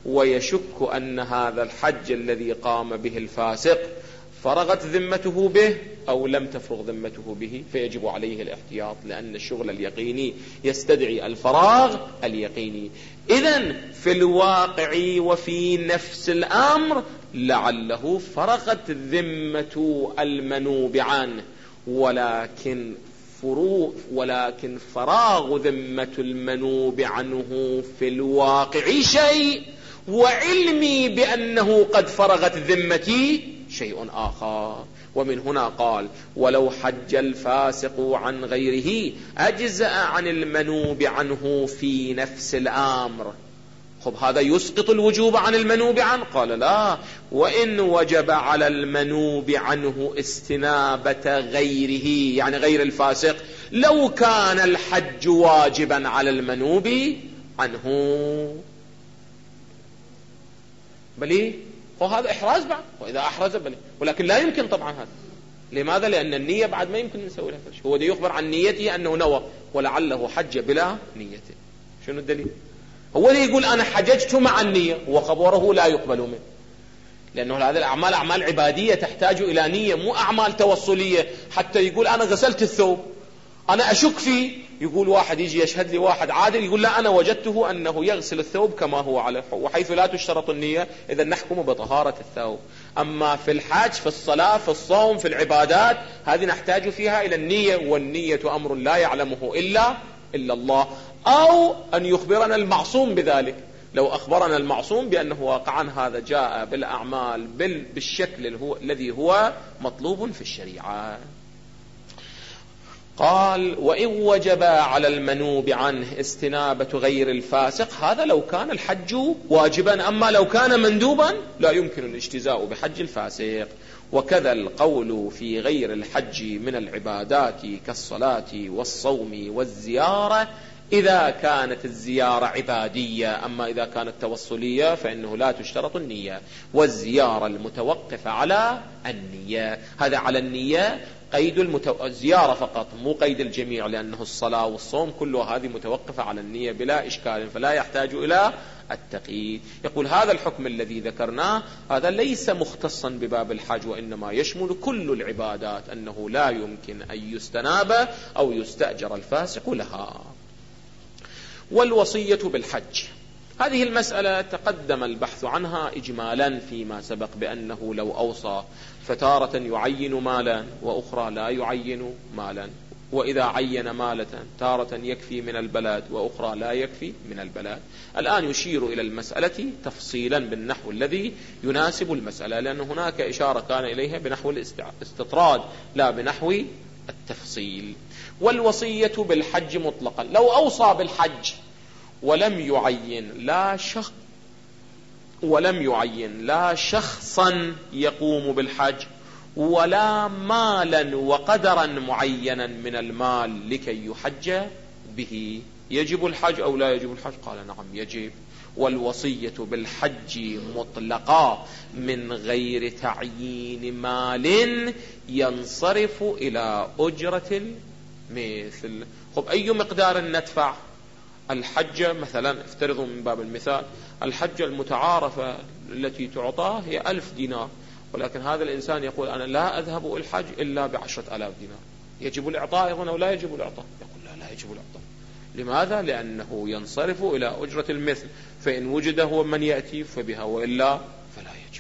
ويشك أن هذا الحج الذي قام به الفاسق فرغت ذمته به أو لم تفرغ ذمته به، فيجب عليه الاحتياط لأن الشغل اليقيني يستدعي الفراغ اليقيني. إذن في الواقع وفي نفس الأمر لعله فرغت ذمة المنوب عنه، ولكن فروغ ولكن فراغ ذمة المنوب عنه في الواقع شيء، وعلمي بأنه قد فرغت ذمتي شيء آخر. ومن هنا قال ولو حج الفاسق عن غيره أجزأ عن المنوب عنه في نفس الأمر. خب هذا يسقط الوجوب عن المنوب عنه؟ قال لا، وإن وجب على المنوب عنه استنابة غيره يعني غير الفاسق، لو كان الحج واجبا على المنوب عنه بلي وهذا إحراز بعد، وإذا أحرز بلي، ولكن لا يمكن طبعا هذا. لماذا؟ لأن النية بعد ما يمكن نسوي لها فرش. هو دي يخبر عن نيته أنه نوى ولعله حج بلا نيته. شنو الدليل؟ هو اللي يقول أنا حججت مع النية وخبره لا يقبل منه، لأنه هذه الأعمال أعمال عبادية تحتاج إلى نية، مو أعمال توصلية. حتى يقول أنا غسلت الثوب أنا أشك فيه، يقول واحد يجي يشهد لي واحد عادل يقول لا أنا وجدته أنه يغسل الثوب كما هو على، وحيث لا تشترط النية إذا نحكم بطهارة الثوب. أما في الحج، في الصلاة، في الصوم، في العبادات، هذه نحتاج فيها إلى النية، والنية أمر لا يعلمه إلا إلا الله، أو أن يخبرنا المعصوم بذلك. لو أخبرنا المعصوم بأنه واقعا هذا جاء بالأعمال بالشكل الذي هو مطلوب في الشريعة. قال وإن وجب على المنوب عنه استنابة غير الفاسق، هذا لو كان الحج واجبا، أما لو كان مندوبا لا يمكن الاجتزاء بحج الفاسق. وكذا القول في غير الحج من العبادات كالصلاة والصوم والزيارة إذا كانت الزيارة عبادية، أما إذا كانت توصلية فإنه لا تشترط النية، والزيارة المتوقفة على النية. هذا على النية قيد المتو... الزيارة فقط، مو قيد الجميع، لأنه الصلاة والصوم كلها هذه متوقفة على النية بلا إشكال، فلا يحتاج إلى التقييد. يقول هذا الحكم الذي ذكرناه هذا ليس مختصا بباب الحج، وإنما يشمل كل العبادات، أنه لا يمكن أن يستناب أو يستأجر الفاسق لها. والوصية بالحج، هذه المسألة تقدم البحث عنها إجمالا فيما سبق، بأنه لو أوصى فتارة يعين مالا وأخرى لا يعين مالا، وإذا عين مالة تارة يكفي من البلد وأخرى لا يكفي من البلد. الآن يشير إلى المسألة تفصيلا بالنحو الذي يناسب المسألة، لأن هناك إشارة كان إليها بنحو الاستطراد لا بنحو التفصيل. والوصية بالحج مطلقا، لو أوصى بالحج ولم يعين لا شخص ولم يعين لا شخصا يقوم بالحج ولا مالا وقدرا معينا من المال لكي يحج به، يجب الحج أو لا يجب الحج؟ قال نعم يجب. والوصية بالحج مطلقة من غير تعيين مال ينصرف إلى أجرة المثل. خب أي مقدار ندفع؟ الحجة مثلا افترضوا من باب المثال الحجة المتعارفة التي تعطاه هي ألف دينار، ولكن هذا الإنسان يقول أنا لا أذهب الحج إلا بعشرة ألاف دينار، يجب الإعطاء أيضا أو لا يجب الإعطاء؟ يقول لا لا يجب الإعطاء. لماذا؟ لأنه ينصرف إلى أجرة المثل، فإن وجد هو من يأتي فبها وإلا فلا يجب.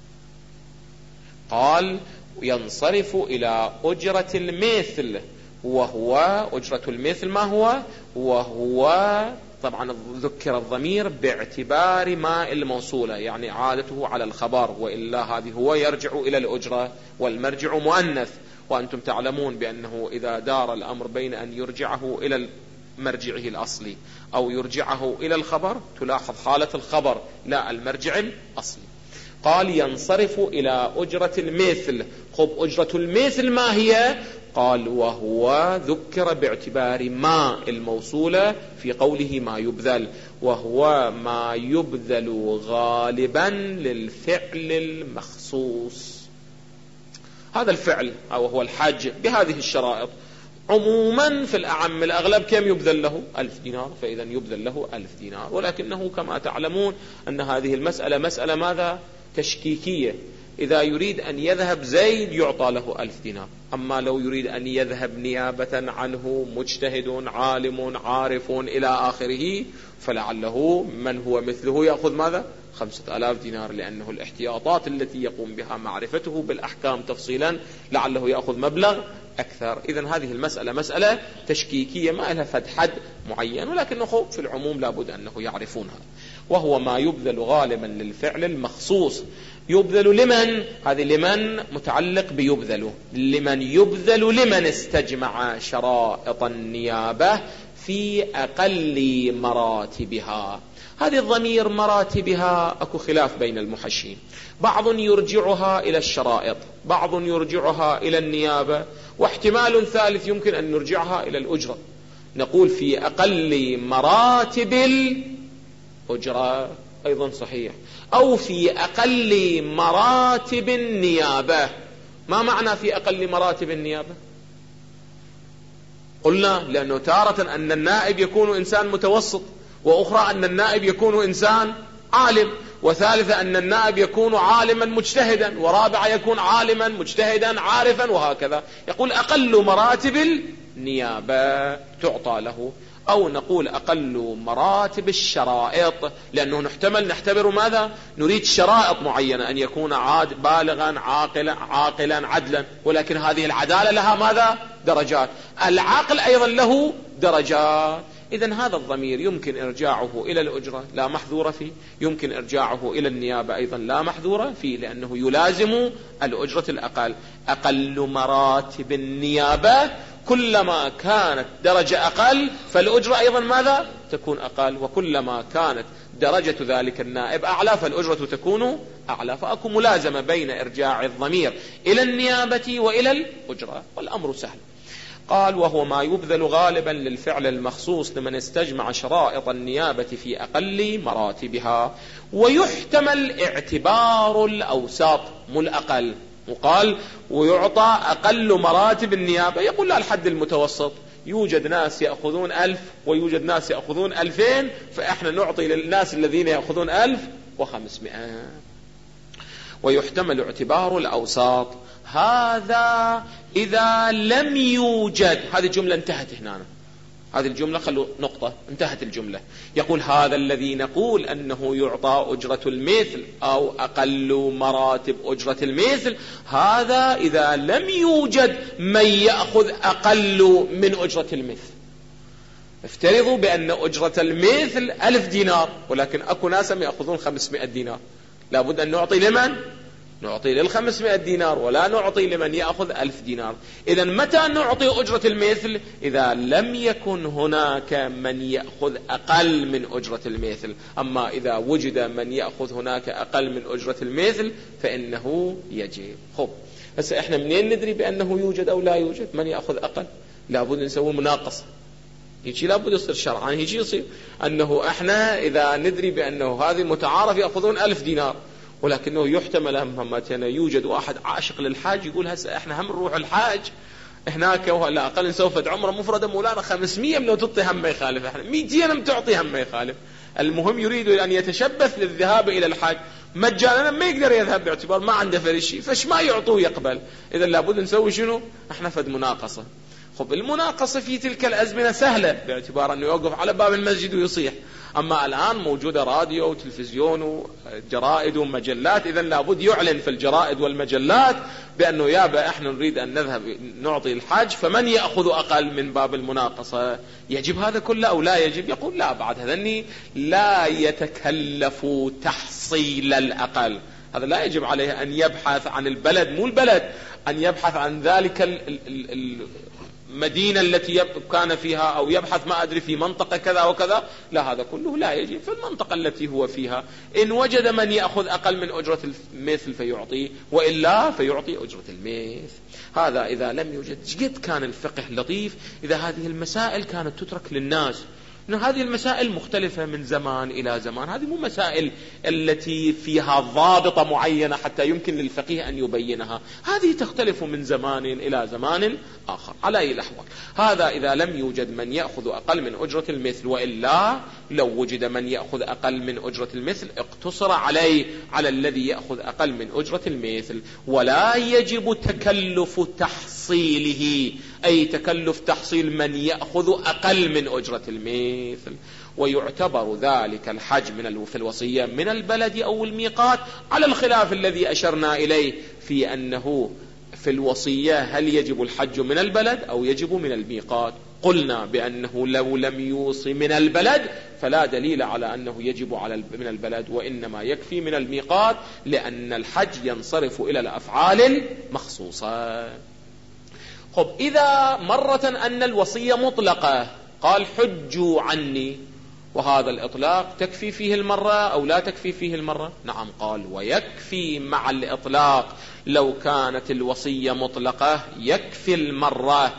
قال ينصرف إلى أجرة المثل، وهو أجرة المثل ما هو؟ وهو طبعا ذكر الضمير باعتبار ما الموصولة، يعني عادته على الخبر، وإلا هذه هو يرجع إلى الأجرة، والمرجع مؤنث، وأنتم تعلمون بأنه إذا دار الأمر بين أن يرجعه إلى مرجعه الأصلي أو يرجعه إلى الخبر تلاحظ حالة الخبر لا المرجع الأصلي. قال ينصرف إلى أجرة المثل. خب أجرة المثل ما هي؟ قال وهو ذكر باعتبار ما الموصولة في قوله ما يبذل، وهو ما يبذل غالبا للفعل المخصوص. هذا الفعل أو هو الحج بهذه الشرائط عموما في الأعم الأغلب كم يبذل له؟ ألف دينار، فإذا يبذل له ألف دينار. ولكنه كما تعلمون أن هذه المسألة مسألة ماذا؟ تشكيكية. إذا يريد أن يذهب زيد يعطى له ألف دينار، أما لو يريد أن يذهب نيابة عنه مجتهد عالم عارف إلى آخره فلعله من هو مثله يأخذ ماذا؟ خمسة آلاف دينار، لأنه الاحتياطات التي يقوم بها معرفته بالأحكام تفصيلا لعله يأخذ مبلغ أكثر. إذن هذه المسألة مسألة تشكيكية ما لها فد حد معين، ولكنه في العموم لابد أنه يعرفونها. وهو ما يبذل غالبا للفعل المخصوص. يبذل لمن؟ هذه لمن متعلق بيبذل، لمن يبذل لمن استجمع شرائط النيابة في أقل مراتبها. هذه الضمير مراتبها أكو خلاف بين المحشين، بعض يرجعها إلى الشرائط، بعض يرجعها إلى النيابة، واحتمال ثالث يمكن أن نرجعها إلى الأجرة، نقول في أقل مراتب الأجرة أيضا صحيح، أو في أقل مراتب النيابة. ما معنى في أقل مراتب النيابة؟ قلنا لأنه تارة أن النائب يكون إنسان متوسط، وأخرى أن النائب يكون إنسان عالم، وثالثة أن النائب يكون عالما مجتهدا، ورابعة يكون عالما مجتهدا عارفا، وهكذا. يقول أقل مراتب نيابة تعطى له، أو نقول أقل مراتب الشرائط، لأنه نحتمل نعتبر ماذا؟ نريد شرائط معينة، أن يكون عاد بالغا عاقلا عاقلا عدلا، ولكن هذه العدالة لها ماذا؟ درجات، العقل أيضا له درجات. إذن هذا الضمير يمكن إرجاعه إلى الأجرة لا محذور فيه، يمكن إرجاعه إلى النيابة أيضا لا محذور فيه، لأنه يلازم الأجرة الأقل. أقل مراتب النيابة كلما كانت درجة أقل فالأجرة أيضا ماذا؟ تكون أقل، وكلما كانت درجة ذلك النائب أعلى فالأجرة تكون أعلى، فأكو ملازمة بين إرجاع الضمير إلى النيابة وإلى الأجرة، والأمر سهل. قال: وهو ما يبذل غالبا للفعل المخصوص لمن استجمع شرائط النيابة في أقل مراتبها، ويحتمل اعتبار الأوساط مو الأقل. وقال: ويعطى أقل مراتب النيابة، يقول لا الحد المتوسط، يوجد ناس يأخذون ألف ويوجد ناس يأخذون ألفين، فإحنا نعطي للناس الذين يأخذون ألف وخمسمائة. ويحتمل اعتبار الأوساط، هذا إذا لم يوجد، هذه الجملة انتهت هنا، هذه الجملة خلوا نقطة، انتهت الجملة. يقول: هذا الذي نقول أنه يعطى أجرة المثل أو أقل مراتب أجرة المثل، هذا إذا لم يوجد من يأخذ أقل من أجرة المثل. افترضوا بأن أجرة المثل ألف دينار، ولكن أكو ناس يأخذون خمسمائة دينار، لابد أن نعطي لمن؟ نعطي للخمسمائة دينار، ولا نعطي لمن يأخذ ألف دينار. إذا متى نعطي أجرة المثل؟ إذا لم يكن هناك من يأخذ أقل من أجرة المثل. أما إذا وجد من يأخذ هناك أقل من أجرة المثل فإنه يجب. خب، بس إحنا منين ندري بأنه يوجد أو لا يوجد من يأخذ أقل؟ لابد نسوي مناقصة، هيجي لابد يصير شرعا، هيجي يصير أنه إحنا إذا ندري بأنه هذه متعارف يأخذون ألف دينار، ولكنه يحتمل همتنا يوجد واحد عاشق للحاج يقول هسه احنا هم نروح الحاج هناك ولا اقل سوف عمره مفردة مولانا خمسمية من تعطي هم ما يخالف، احنا مئتين تعطي هم ما يخالف. المهم يريد ان يتشبث للذهاب الى الحج مجانا، ما يقدر يذهب باعتبار ما عنده فرشي، فش ما يعطوه يقبل. اذا لابد نسوي شنو؟ احنا فد مناقصة. خب، المناقصة في تلك الازمنة سهلة باعتبار انه يوقف على باب المسجد ويصيح، اما الان موجودة راديو وتلفزيون وجرائد ومجلات، اذا لابد يعلن في الجرائد والمجلات بانه يابا احنا نريد ان نذهب نعطي الحج، فمن يأخذ اقل من باب المناقصة. يجب هذا كله او لا يجب؟ يقول لا، بعد هذني لا يتكلف تحصيل الاقل، هذا لا يجب عليه ان يبحث عن البلد، مو البلد، ان يبحث عن ذلك ال ال ال مدينة التي كان فيها، أو يبحث ما أدري في منطقة كذا وكذا، لا، هذا كله لا يجب. في المنطقة التي هو فيها إن وجد من يأخذ أقل من أجرة المثل فيعطيه، وإلا فيعطي أجرة المثل. هذا إذا لم يوجد. جد كان الفقه لطيف إذا هذه المسائل كانت تترك للناس، إن هذه المسائل مختلفة من زمان إلى زمان، هذه مو مسائل التي فيها ضابطة معينة حتى يمكن للفقيه أن يبينها، هذه تختلف من زمان إلى زمان آخر. على أي الأحوال، هذا إذا لم يوجد من يأخذ أقل من أجرة المثل، وإلا لو وجد من يأخذ أقل من أجرة المثل اقتصر عليه على الذي يأخذ أقل من أجرة المثل، ولا يجب تكلف تحصيله، أي تكلف تحصيل من يأخذ أقل من أجرة المثل. ويعتبر ذلك الحج من في الوصية من البلد أو الميقات، على الخلاف الذي أشرنا إليه في أنه في الوصية هل يجب الحج من البلد أو يجب من الميقات. قلنا بأنه لو لم يوصي من البلد فلا دليل على أنه يجب على من البلد، وإنما يكفي من الميقات، لأن الحج ينصرف إلى الأفعال المخصوصة. خب، إذا مرة أن الوصية مطلقة، قال حجوا عني، وهذا الإطلاق تكفي فيه المرة أو لا تكفي فيه المرة؟ نعم، قال ويكفي مع الإطلاق. لو كانت الوصية مطلقة يكفي المرة،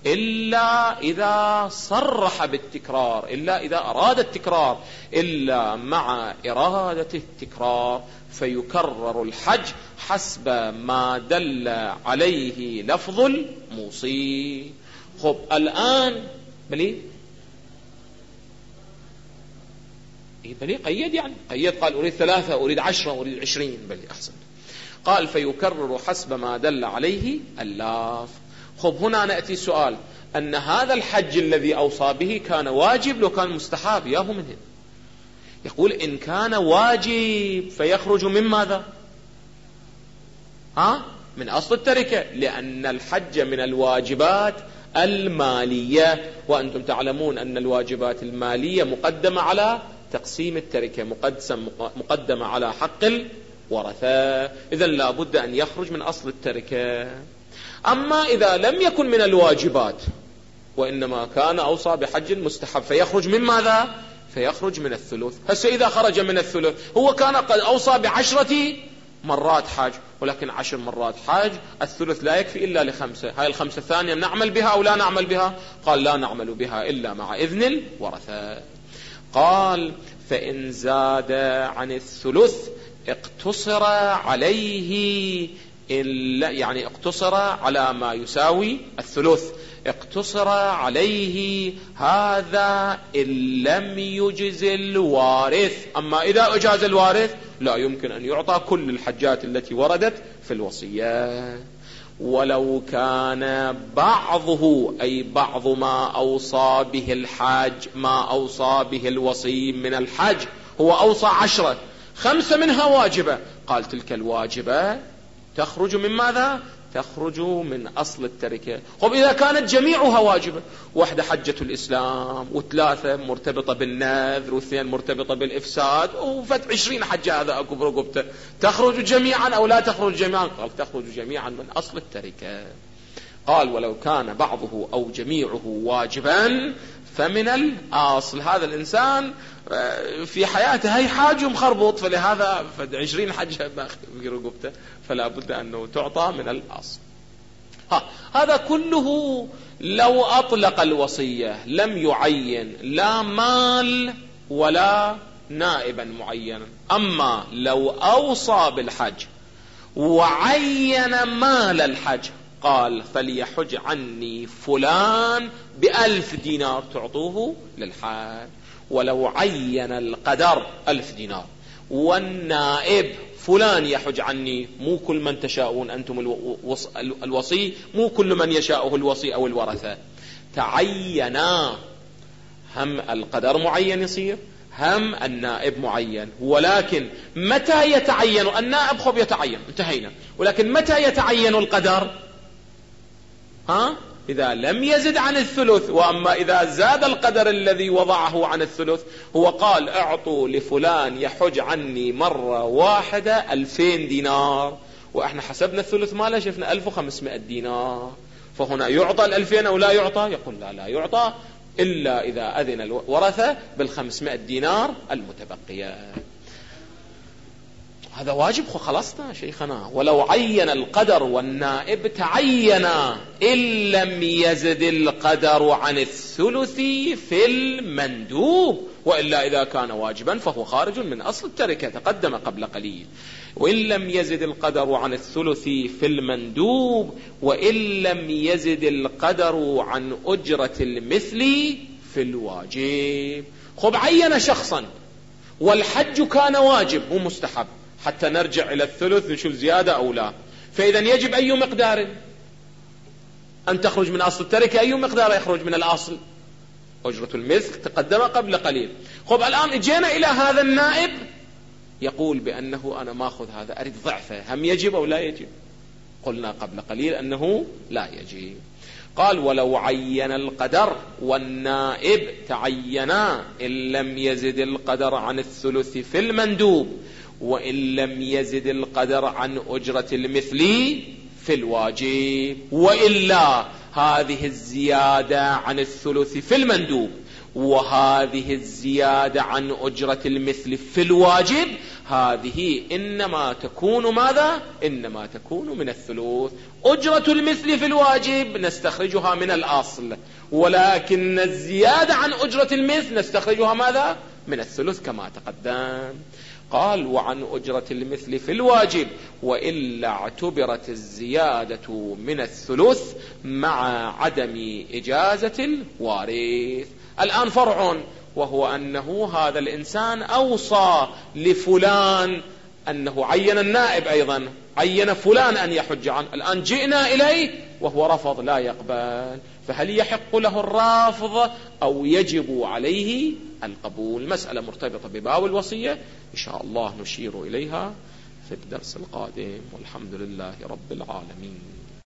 إلا إذا صرح بالتكرار، إلا إذا أراد التكرار، إلا مع إرادة التكرار فيكرر الحج حسب ما دل عليه لفظ الموصي. خب، الآن بلي إيه بلي قيد، يعني قيد، قال أريد ثلاثة، أريد عشرة، أريد عشرين، بلي أحسن. قال فيكرر حسب ما دل عليه اللفظ. خب هنا نأتي سؤال، أن هذا الحج الذي أوصى به كان واجب لو كان مستحب؟ ياهو من هنا يقول إن كان واجب فيخرج من ماذا؟ ها؟ من أصل التركة، لأن الحج من الواجبات المالية، وأنتم تعلمون أن الواجبات المالية مقدمة على تقسيم التركة، مقدمة على حق الورثة، إذن لا بد أن يخرج من أصل التركة. أما إذا لم يكن من الواجبات وإنما كان أوصى بحج مستحب فيخرج من ماذا؟ فيخرج من الثلث. هسه إذا خرج من الثلث، هو كان قد أوصى بعشرة مرات حج، ولكن عشر مرات حج الثلث لا يكفي إلا لخمسة، هاي الخمسة الثانية نعمل بها أو لا نعمل بها؟ قال لا نعمل بها إلا مع إذن الورثة. قال فإن زاد عن الثلث اقتصر عليه، إلا يعني اقتصر على ما يساوي الثلث، اقتصر عليه هذا إن لم يجز الوارث. أما إذا أجاز الوارث لا يمكن أن يعطى كل الحجات التي وردت في الوصية. ولو كان بعضه، أي بعض ما أوصى به الحاج، ما أوصى به الوصي من الحج، هو أوصى عشرة، خمسة منها واجبة، قال تلك الواجبة تخرج من ماذا؟ تخرج من أصل التركة. طب إذا كانت جميعها واجبة، واحدة حجة الإسلام، وثلاثة مرتبطة بالنذر، واثنين مرتبطة بالإفساد، وفت عشرين حجة، هذا أكو برقبته، تخرج جميعا أو لا تخرج جميعا؟ قال تخرج جميعا من أصل التركة. قال ولو كان بعضه أو جميعه واجبا فمن الأصل. هذا الإنسان في حياته هي حاج مخربط، فلهذا عشرين حجة في رقبته، فلا بد أنه تعطى من الأصل. ها هذا كله لو أطلق الوصية، لم يعين لا مال ولا نائبا معينا. أما لو أوصى بالحج وعين مال الحج، قال فليحج عني فلان بألف دينار، تعطوه للحاج. ولو عين القدر ألف دينار، والنائب فلان يحج عني، مو كل من تشاءون أنتم الوصي، مو كل من يشاءه الوصي أو الورثة، تعينا، هم القدر معين يصير، هم النائب معين. ولكن متى يتعين النائب؟ خب يتعين، انتهينا. ولكن متى يتعين القدر؟ ها؟ إذا لم يزد عن الثلث. وأما إذا زاد القدر الذي وضعه عن الثلث، هو قال اعطوا لفلان يحج عني مرة واحدة ألفين دينار، وإحنا حسبنا الثلث ماله شفنا ألف وخمسمائة دينار، فهنا يعطى الألفين أو لا يعطى؟ يقول لا لا يعطى إلا إذا أذن الورثة بالخمسمائة دينار المتبقية. هذا واجب خلصنا شيخنا. ولو عين القدر والنائب تعينا إن لم يزد القدر عن الثلث في المندوب، وإلا إذا كان واجبا فهو خارج من أصل التركة، تقدم قبل قليل. وإن لم يزد القدر عن الثلث في المندوب، وإن لم يزد القدر عن أجرة المثل في الواجب. خب عين شخصا والحج كان واجب مو مستحب، حتى نرجع إلى الثلث نشوف زيادة أو لا. فإذا يجب أي مقدار أن تخرج من أصل التركة، أي مقدار يخرج من الأصل؟ أجرة المثل، تقدم قبل قليل. خب الآن اجينا إلى هذا النائب يقول بأنه أنا ما أخذ هذا، أريد ضعفه، هم يجب أو لا يجب؟ قلنا قبل قليل أنه لا يجب. قال ولو عين القدر والنائب تعينا إن لم يزد القدر عن الثلث في المندوب، وإن لم يزد القدر عن أجرة المثل في الواجب. وإلا هذه الزيادة عن الثلث في المندوب وهذه الزيادة عن أجرة المثل في الواجب، هذه إنما تكون ماذا؟ إنما تكون من الثلث. أجرة المثل في الواجب نستخرجها من الأصل، ولكن الزيادة عن أجرة المثل نستخرجها ماذا؟ من الثلث كما تقدم. قال وعن أجرة المثل في الواجب وإلا اعتبرت الزيادة من الثلث مع عدم إجازة الوارث. الآن فرع، وهو أنه هذا الإنسان أوصى لفلان أنه عين النائب، أيضا عين فلان أن يحج عنه. الآن جئنا إليه وهو رفض لا يقبل، فهل يحق له الرفض أو يجب عليه القبول؟ مسألة مرتبطة بباب الوصية إن شاء الله نشير إليها في الدرس القادم، والحمد لله رب العالمين.